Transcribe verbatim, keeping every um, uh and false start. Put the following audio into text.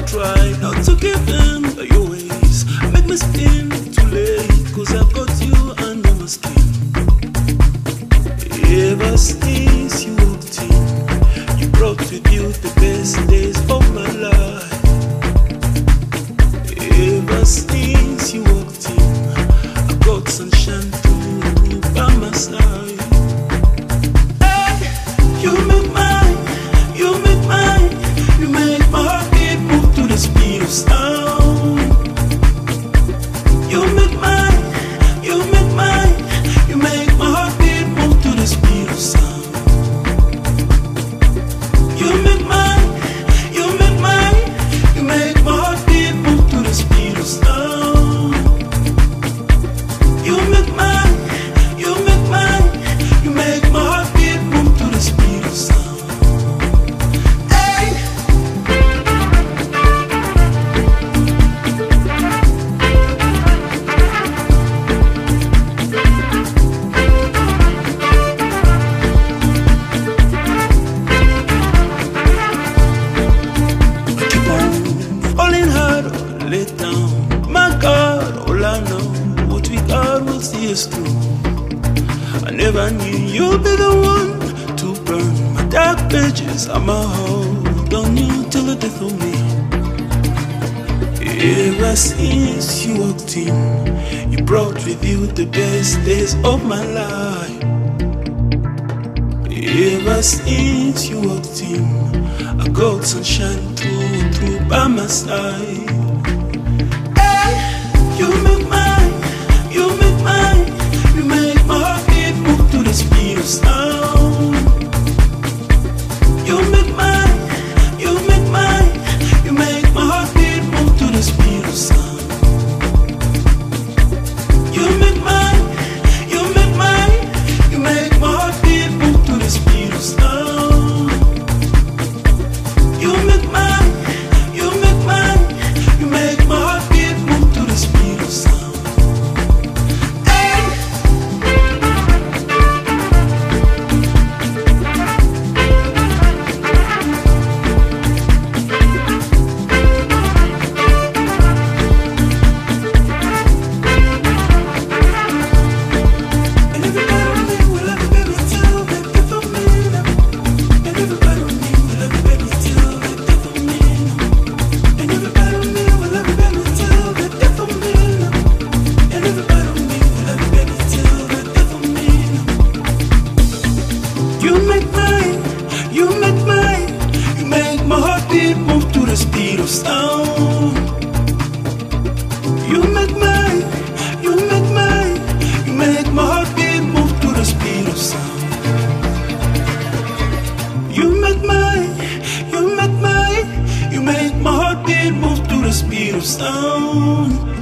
try not to give in to your ways. Make me spin too late, cause I've got you under my skin. Ever since you walked in, you brought with you the best days of my life. Ever since you walked in, I got sunshine through by my side. Hey, you make mine, you make mine, you make my heartbeat move to the speed of sound. You make mine, you make mine, you make my heartbeat move to the speed of sound. You make mine, you make mine, you make my heartbeat move to the speed of sound. You make mine, you make mine, you make my heartbeat move to the speed of sound. Hey. I keep on falling hard or lay down. My God, all I know, what we got will see us through. I never knew you'd be the one to burn my dark pages. I'ma hold on you till the death of me. Ever since you walked in, you brought with you the best days of my life. Ever since you walked in, I got sunshine through and through by my side. Hey, you make mine, you make mine, you make my heartbeat move to the speed of sound. You make mine, you make mine, you make my heartbeat move to the speed of sound. You make mine, you make mine, you make my heartbeat move to the speed of sound. You make mine, you make mine, you make my heartbeat move to the speed of sound. Hey. And everybody on me will love you, baby, till the death of me. And everybody on me will love you, baby, till the death of me. And everybody on me will love you, baby, till the death of me. And everybody on me will love you, baby, till the death of me. You make mine, you make mine, you make my heartbeat move to the speed of sound. You make mine, you make mine, you make my heartbeat move to the speed of sound. You make mine, you make mine, you make my heartbeat move to the speed of sound.